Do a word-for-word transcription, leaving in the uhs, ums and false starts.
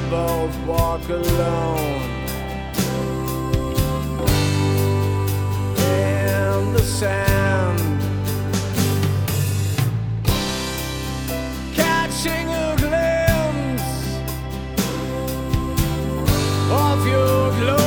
both walk alone in the sand, catching a glimpse of your glory.